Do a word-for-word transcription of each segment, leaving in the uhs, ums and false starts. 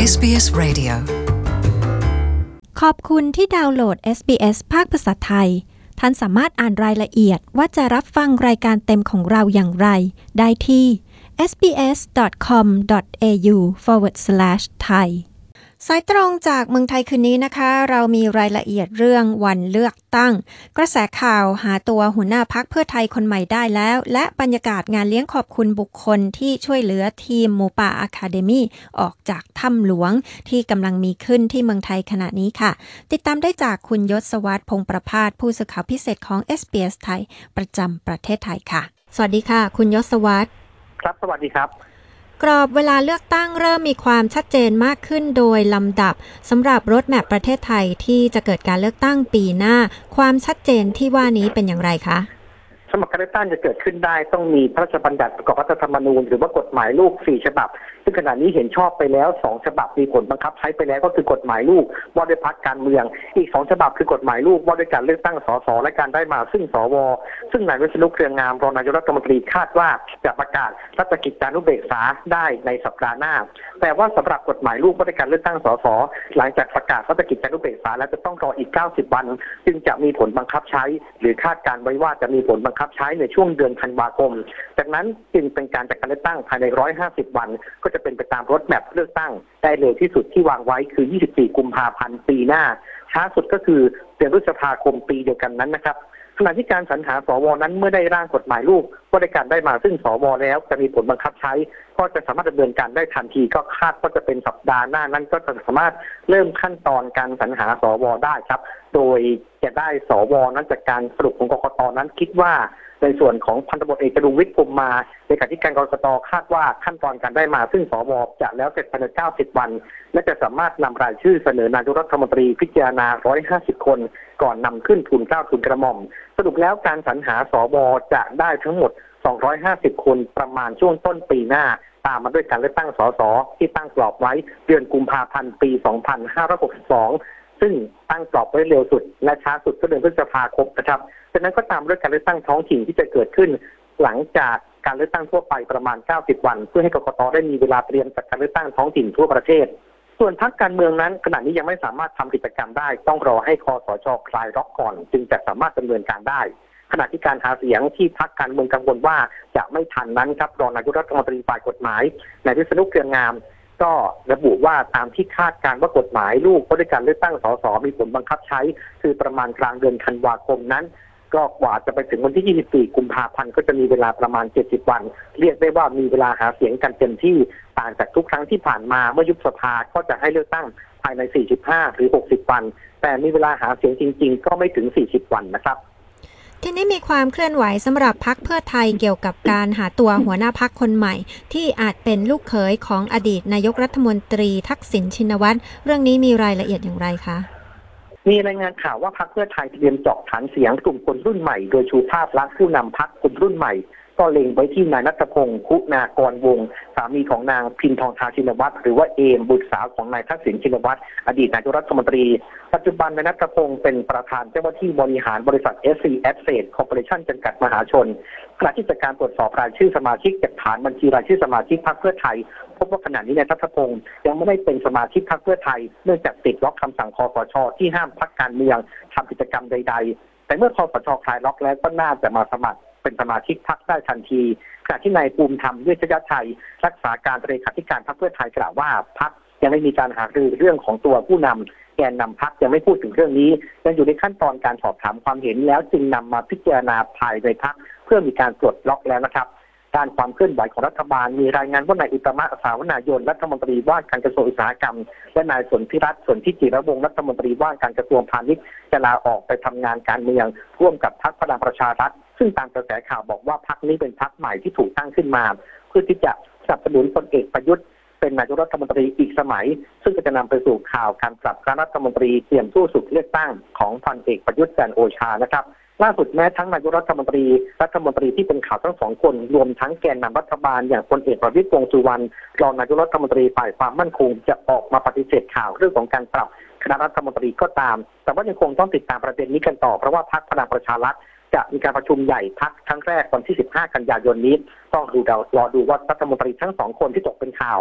เอส บี เอส Radio ขอบคุณที่ดาวน์โหลด เอส บี เอส ภาคภาษาไทยท่านสามารถอ่านรายละเอียดว่าจะรับฟังรายการเต็มของเราอย่างไรได้ที่ เอส บี เอส ดอท คอม ดอท เอ ยู สแลช ไทย สายตรงจากเมืองไทยคืนนี้นะคะเรามีรายละเอียดเรื่องวันเลือกตั้งกระแสข่าวหาตัวหัวหน้าพรรคเพื่อไทยคนใหม่ได้แล้วและบรรยากาศงานเลี้ยงขอบคุณบุคคลที่ช่วยเหลือทีมหมูป่าอะคาเดมี่ออกจากถ้ำหลวงที่กำลังมีขึ้นที่เมืองไทยขณะนี้ค่ะติดตามได้จากคุณยศวัฒน์พงษ์ประภาสผู้สื่อข่าวพิเศษของ เอส บี เอส ไทยประจำประเทศไทยค่ะสวัสดีค่ะคุณยศวัฒน์ครับสวัสดีครับกรอบเวลาเลือกตั้งเริ่มมีความชัดเจนมากขึ้นโดยลำดับสำหรับรถแมพประเทศไทยที่จะเกิดการเลือกตั้งปีหน้าความชัดเจนที่ว่านี้เป็นอย่างไรคะสมัครการเลือกตั้งจะเกิดขึ้นได้ต้องมีพระราชบัญญัติประกอบรัฐธรรมนูญหรือว่ากฎหมายลูกสี่ฉบับซึ่งขณะนี้เห็นชอบไปแล้วสองฉบับมีผลบังคับใช้ไปแล้วก็คือกฎหมายลูกว่าด้วยพรรคการเมืองอีกสองฉบับคือกฎหมายลูกว่าด้วยการเลือกตั้งสสและการได้มาซึ่งสวซึ่งนายวิษณุเครืองามรองนายกรัฐมนตรีคาดว่าจะประกาศราชกิจจานุเบกษาได้ในสัปดาห์หน้าแต่ว่าสำหรับกฎหมายลูกว่าด้วยการเลือกตั้งสสหลังจากประกาศราชกิจจานุเบกษาแล้วจะต้องรออีกเก้าสิบวันจึงจะมีผลบังคับใช้หรือคาดการไว้ว่าจะมีผลบังคับใช้ในช่วงเดือนธันวาคมจากนั้นจึงเป็นการจัดการเลือกตั้งภายในหนึ่งร้อยห้าสิบวันก็จะเป็นไปตามรถแมพเลือกตั้งได้เร็วที่สุดที่วางไว้คือยี่สิบสี่กุมภาพันธ์ปีหน้าช้าสุดก็คือเดือนพฤษภาคมปีเดียวกันนั้นนะครับขณะที่การสรรหาสวนั้นเมื่อได้ร่างกฎหมายลูกว่าด้วยการได้มาซึ่งสวแล้วจะมีผลบังคับใช้ก็จะสามารถดำเนินการได้ทันทีก็คาดว่าจะเป็นสัปดาห์หน้านั้นก็จะสามารถเริ่มขั้นตอนการสรรหาสวได้ครับโดยจะได้สวนั้นจากการสรุปของกกต.นั้นคิดว่าในส่วนของพันตำรวจเอกจรุงวิทย์พรหมมาเลขาธิการกกต.คาดว่าขั้นตอนการได้มาซึ่งสวจะแล้วเสร็จภายในเก้าสิบวันและจะสามารถนำรายชื่อเสนอนายกรัฐมนตรีพิจารณาหนึ่งร้อยห้าสิบคนก่อนนำขึ้นทูลเกล้าทูลกระหม่อมสรุปแล้วการสรรหาสวจะได้ทั้งหมดสองร้อยห้าสิบคนประมาณช่วงต้นปีหน้าตามมาด้วยการเลือกตั้งสสที่ตั้งกรอบไว้เดือนกุมภาพันธ์ปีสองพันห้าร้อยหกสิบสองซึ่งตั้งกรอบไว้เร็วสุดและช้าสุดก็เดือนพฤษภาคมนะครับจากนั้นก็ตามด้วยการเลือกตั้งท้องถิ่นที่จะเกิดขึ้นหลังจากการเลือกตั้งทั่วไปประมาณเก้าสิบวันเพื่อให้กกต.ได้มีเวลาเตรียมจัดการเลือกตั้งท้องถิ่นทั่วประเทศส่วนพรรคการเมืองนั้นขณะนี้ยังไม่สามารถทำกิจกรรมได้ต้องรอให้คสช.คลายล็อกก่อนจึงจะสามารถดำเนินการได้ขณะที่การหาเสียงที่พรรคการเมืองกังวลว่าจะไม่ทันนั้นครับรองนายกรัฐมนตรีฝ่ายกฎหมายนายวิษณุเครืองามก็ระบุว่าตามที่คาดการณ์ว่ากฎหมายลูกว่าด้วยการเลือกตั้งสสมีผลบังคับใช้คือประมาณกลางเดือนธันวาคมนั้นก็กว่าจะไปถึงวันที่ยี่สิบสี่กุมภาพันธ์ก็จะมีเวลาประมาณเจ็ดสิบวันเรียกได้ว่ามีเวลาหาเสียงกันเต็มที่ต่างจากทุกครั้งที่ผ่านมาเมื่อยุบสภาก็จะให้เลือกตั้งภายในสี่สิบห้าหรือหกสิบวันแต่มีเวลาหาเสียงจริงๆก็ไม่ถึงสี่สิบวันนะครับทีนี้มีความเคลื่อนไหวสำหรับพรรคเพื่อไทยเกี่ยวกับการหาตัวหัวหน้าพรรคคนใหม่ที่อาจเป็นลูกเขยของอดีตนายกรัฐมนตรีทักษิณชินวัตรเรื่องนี้มีรายละเอียดอย่างไรคะมีรายงานข่าวว่าพรรคเพื่อไทยเตรียมเจาะฐานเสียงกลุ่มคนรุ่นใหม่โดยชูภาพลักษณ์ผู้นำพรรคกลุ่มรุ่นใหม่ก็เล็งไว้ที่นายณัฐพงศ์คุณากรวงศ์สามีของนางพิมพ์ทองทาชินวัตรหรือว่าเอมบุตรสาวของนายทักษิณชินวัตรอดีตนายกรัฐมนตรีปัจจุบันนายณัฐพงศ์เป็นประธานเจ้าหน้าที่บริหารบริษัท เอส ซี Asset Corporation จำกัดมหาชนขณะที่จากการตรวจสอบรายชื่อสมาชิกจากฐานบัญชีรายชื่อสมาชิกพรรคเพื่อไทยพบว่าขณะนี้นายณัฐพงศ์ยังไม่ได้เป็นสมาชิกพรรคเพื่อไทยเนื่องจากติดล็อกคำสั่งคสช.ที่ห้ามพรรคการเมืองทำกิจกรรมใดๆแต่เมื่อคสช.คลายล็อกแล้วก็น่าจะมาสมัครเป็นสมาชิกพรรคได้ทันทีขณะที่นายภูมิธรรมเวชยชัยรักษาการเลขาธิการพรรคเพื่อไทยกล่าวว่าพรรคยังไม่มีการหารือเรื่องของตัวผู้นำแกนนำพรรคยังไม่พูดถึงเรื่องนี้ยังอยู่ในขั้นตอนการสอบถามความเห็นแล้วจึงนำมาพิจารณาภายในพรรคเพื่อมีการปลดล็อกแล้วนะครับด้านความเคลื่อนไหวของรัฐบาลมีรายงานว่านายอุตตมะสาวนายนรัฐมนตรีว่าการกระทรวงอุตสาหกรรมและนายสนธิรัตน์สนธิจิรวงศ์รัฐมนตรีว่าการกระทรวงพาณิชย์จะลาออกไปทำงานการเมืองร่วมกับพรรคพลังประชารัฐซึ่งตามกระแสข่าวบอกว่าพรรคนี้เป็นพรรคใหม่ที่ถูกตั้งขึ้นมาเพื่อที่จะสนับสนุนพลเอกประยุทธ์เป็นนายกรัฐมนตรีอีกสมัยซึ่งจะนำไปสู่ข่าวการปรับคณะรัฐมนตรีเตรียมสู้ศึกเลือกตั้งของพลเอกประยุทธ์จันทร์โอชานะครับล่าสุดแม้ทั้งนายกรัฐมนตรีรัฐมนตรีที่เป็นข่าวทั้งสองคนรวมทั้งแกนนำรัฐบาลอย่างพลเอกประวิตร วงษ์สุวรรณรองนายกรัฐมนตรีฝ่ายความมั่นคงจะออกมาปฏิเสธข่าวเรื่องของการปรับคณะรัฐมนตรีก็ตามแต่ว่ายังคงต้องติดตามประเด็นนี้กันต่อเพราะว่าพรรคพลังประชารัฐจะมีการประชุมใหญ่พรรคครั้งแรกวันที่สิบห้ากันยายนนี้ต้องดูรอดูว่ารัฐมนตรีทั้งสองคนที่ตกเป็นข่าว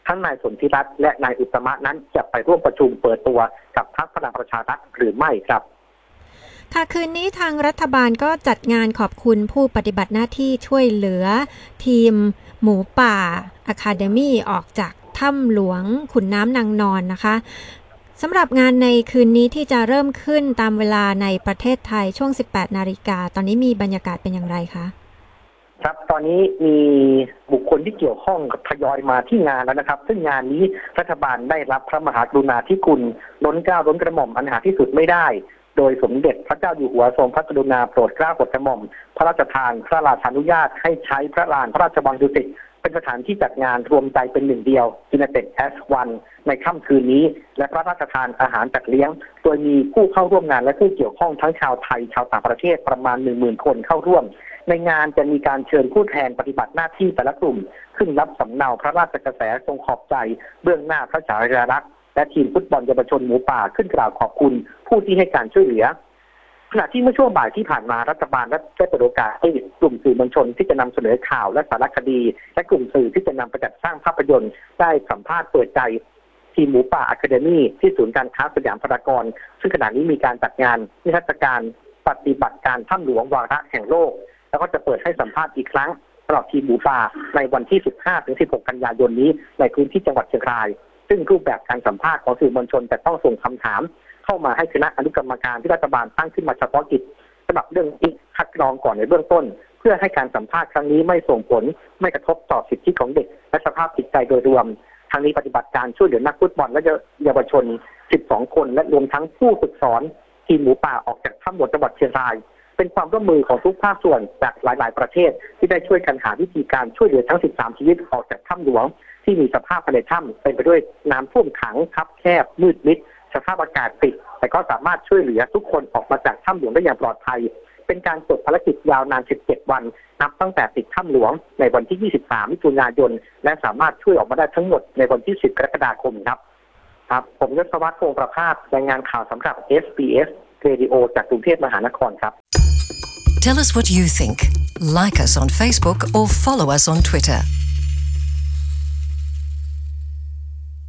ทั้งนายสนธิรัตน์และนายอุตตมะนั้นจะไปร่วมประชุมเปิดตัวกับพรรคพลังประชารัฐหรือไม่ครับค่ะคืนนี้ทางรัฐบาลก็จัดงานขอบคุณผู้ปฏิบัติหน้าที่ช่วยเหลือทีมหมูป่าอะคาเดมี่ออกจากถ้ำหลวงขุนน้ำนางนอนนะคะสำหรับงานในคืนนี้ที่จะเริ่มขึ้นตามเวลาในประเทศไทยช่วง สิบแปดนาฬิกาตอนนี้มีบรรยากาศเป็นอย่างไรคะครับตอนนี้มีบุคคลที่เกี่ยวข้องทยอยมาที่งานแล้วนะครับซึ่งงานนี้รัฐบาลได้รับพระมหากรุณาธิคุณล้นเกล้าล้นกระหม่อมอันหาที่สุดไม่ได้โดยสมเด็จพระเจ้าอยู่หัวทรงพระกรุณาโปรดเกล้าโปรดกระหม่อมพระราชทานพระราชานุญาตให้ใช้พระลานพระราชวังดุสิตเป็นสถานที่จัดงานรวมใจเป็นหนึ่งเดียว United as One ในค่ำคืนนี้และพระราชทานอาหารจัดเลี้ยงโดยมีผู้เข้าร่วมงานและผู้เกี่ยวข้องทั้งชาวไทยชาวต่างประเทศประมาณ หนึ่งหมื่น คนเข้าร่วมในงานจะมีการเชิญผู้แทนปฏิบัติหน้าที่แต่ละกลุ่มขึ้นรับสำเนาพระราชกระแสทรงขอบใจเบื้องหน้าพระฉายาลักษณ์และทีมฟุตบอลเยาวชนหมูป่าขึ้นกล่าวขอบคุณผู้ที่ให้การช่วยเหลือขณะที่เมื่อช่วงบ่ายที่ผ่านมารัฐบาลได้เปิดโอกาสให้กลุ่มสื่อมวลชนที่จะนำเสนอข่าวและสารคดีและกลุ่มสื่อที่จะนำไปจัดสร้างภาพยนตร์ได้สัมภาษณ์เปิดใจทีมหมูป่าอะคาเดมี่ที่ศูนย์การค้าสยามพารากอนซึ่งขณะนี้มีการจัดงานนิทรรศการปฏิบัติการถ้ำหลวงวาระแห่งโลกแล้วก็จะเปิดให้สัมภาษณ์อีกครั้งสำหรับทีมหมูป่าในวันที่ สิบห้าถึงสิบหก กันยายนนี้ในพื้นที่จังหวัดเชียงรายซึ่งรูปแบบการสัมภาษณ์ของสื่อมวลชนจะต้องส่งคำถามเข้ามาให้คณะอนุกรรมการที่รัฐบาลตั้งขึ้นมาเฉพาะกิจสำหรับเรื่องนี้คัดกรองก่อนในเบื้องต้นเพื่อให้การสัมภาษณ์ครั้งนี้ไม่ส่งผลไม่กระทบต่อสิทธิของเด็กและสภาพจิตใจโดยรวมทางนี้ปฏิบัติการช่วยเหลือนักฟุตบอลและเยาวชนสิบสองคนและรวมทั้งผู้ฝึกสอนทีมหมูป่าออกจากถ้ำหลวงจังหวัดเชียงรายเป็นความร่วมมือของทุกภาคส่วนจากหลายๆประเทศที่ได้ช่วยกันหาวิธีการช่วยเหลือทั้งสิบสามชีวิตออกจากถ้ำหลวงที่มีสภาพภายในถ้ำเป็นไปด้วยน้ำท่วมขังคับแคบมืดมิดสภาพอากาศปิดแต่ก็สามารถช่วยเหลือทุกคนออกมาจากถ้ำหลวงได้อย่างปลอดภัยเป็นการจบภารกิจยาวนานสิบเจ็ดวันนับตั้งแต่ติดถ้ำหลวงในวันที่ยี่สิบสามมิถุนายนและสามารถช่วยออกมาได้ทั้งหมดในวันที่สิบกรกฎาคมครับครับผมยศวัฒน์ พงษ์ประภาสรายงานข่าวสำหรับ เอส บี เอส Radio จากกรุงเทพมหานครครับ Tell us what you think. Like us on Facebook or follow us on Twitter.